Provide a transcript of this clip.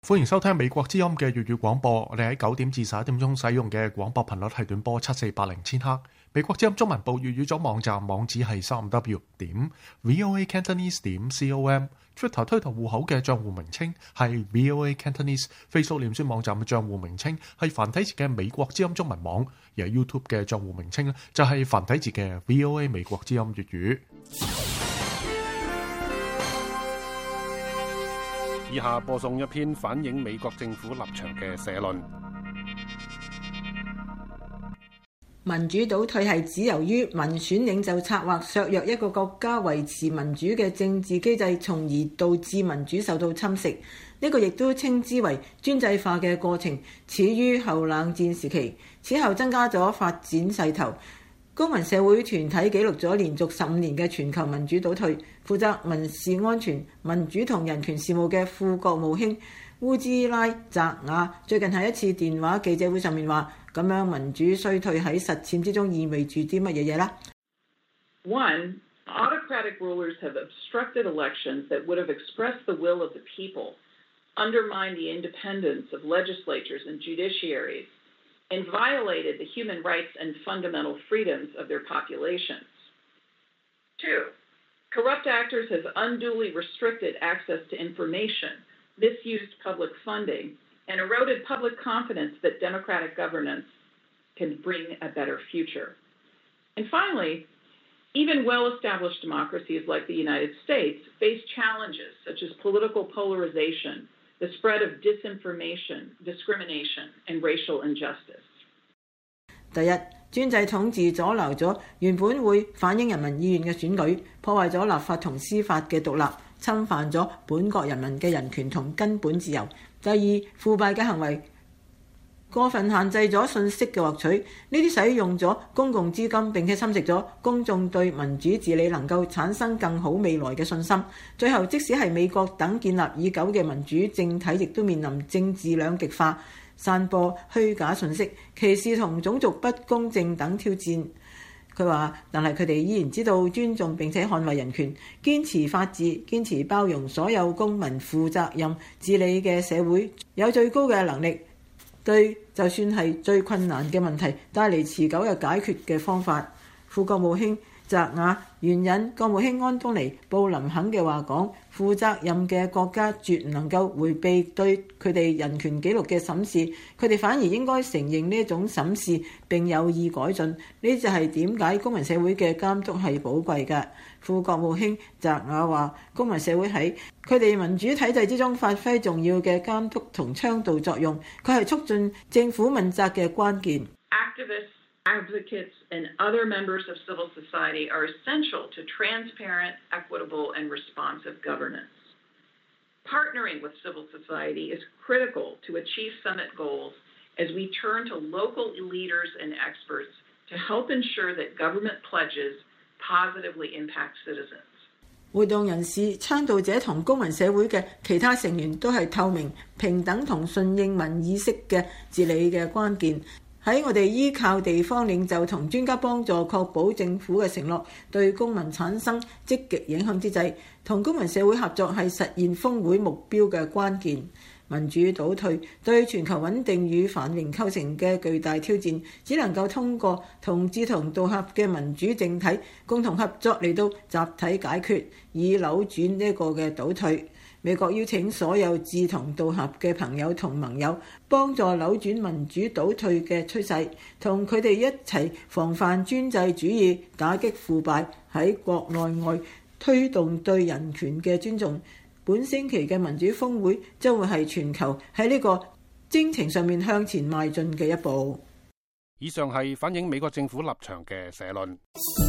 歡迎收聽美國之音嘅粵語廣播。我哋喺9點至11點鐘使用嘅廣播頻率係短波7480千赫。美國之音中文部粵語組網站網址係 3w.voacantonese.com。Twitter 推特戶口嘅帳戶名稱係 VOA Cantonese。Facebook 臉書網站嘅帳戶名稱係繁體字嘅美國之音中文網。而 YouTube 嘅帳戶名稱就係繁體字嘅 VOA 美國之音粵語。 以下播送一篇反映美國政府立場嘅社論。 民主倒退係指由於民選領袖策劃削弱一個國家維持民主嘅政治機制，從而導致民主受到侵蝕。呢個亦都稱之為專制化嘅過程，始於後冷戰時期，此後增加咗發展勢頭。公民社會團體記錄咗連續15年嘅全球民主倒退。負責民事安全、民主同人權事務嘅副國務卿烏茲拉澤雅最近喺一次電話記者會上面話：咁樣民主衰退喺實踐之中意味住啲乜嘢嘢啦 ？One, autocratic rulers have obstructed elections that would have expressed the will of the people, undermined the independence of legislatures and judiciaries, and violated the human rights and fundamental freedoms of their populations. Two, corrupt actors have unduly restricted access to information, misused public funding, and eroded public confidence that democratic governance can bring a better future. And finally, even well-established democracies like the United States face challenges such as political polarization, the spread of disinformation, discrimination, and racial injustice. 第一，專制統治阻撓咗原本會反映人民意願嘅選舉，破壞咗立法同司法嘅獨立，侵犯咗本國人民嘅人權同根本自由。第二，腐敗嘅行為過分限制咗信息嘅獲取，呢啲使用咗公共資金，並且侵蝕咗公眾對民主治理能夠產生更好未來嘅信心。最後，即使係美國等建立已久嘅民主政體，亦都面臨政治兩極化、散播虛假信息、歧視同種族不公正等挑戰。佢話，但係佢哋依然知道尊重並且捍衛人權，堅持法治，堅持包容所有公民，負責任治理嘅社會，有最高嘅能力對就算係最困難嘅問題帶嚟持久嘅解決嘅方法。副國務卿澤雅援引國務卿安東尼布林肯嘅話講：負責任嘅國家絕唔能夠迴避對佢哋人權紀錄嘅審視，佢哋反而應該承認呢一種審視並有意改進。呢就係點解公民社會嘅監督係寶貴嘅。副國務卿澤雅話：公民社會喺佢哋民主體制之中發揮重要嘅監督同倡導作用，佢係促進政府問責嘅關鍵。 Advocates and other members of civil society are essential to transparent, equitable, and responsive governance. Partnering with civil society is critical to achieve summit goals as we turn to local leaders and experts to help ensure that government pledges positively impact citizens. 活動人士、倡導者同公民社會嘅其他成員都係透明、平等同順應民意識嘅治理嘅關鍵。喺我哋依靠地方領袖同專家幫助，確保政府嘅承諾對公民產生積極影響之際，同公民社會合作係實現峰會目標嘅關鍵。民主倒退對全球穩定與繁榮構成嘅巨大挑戰，只能夠通過同志同道合嘅民主政體共同合作嚟到集體解決，以扭轉呢個嘅倒退。美國邀請所有志同道合嘅朋友同盟友，幫助扭轉民主倒退嘅趨勢，同佢哋一齊防範專制主義，打擊腐敗，喺國內外推動對人權嘅尊重。本星期嘅民主峰會將會係全球喺呢個征程上面向前邁進嘅一步。 以上係反映美國政府立場嘅社論。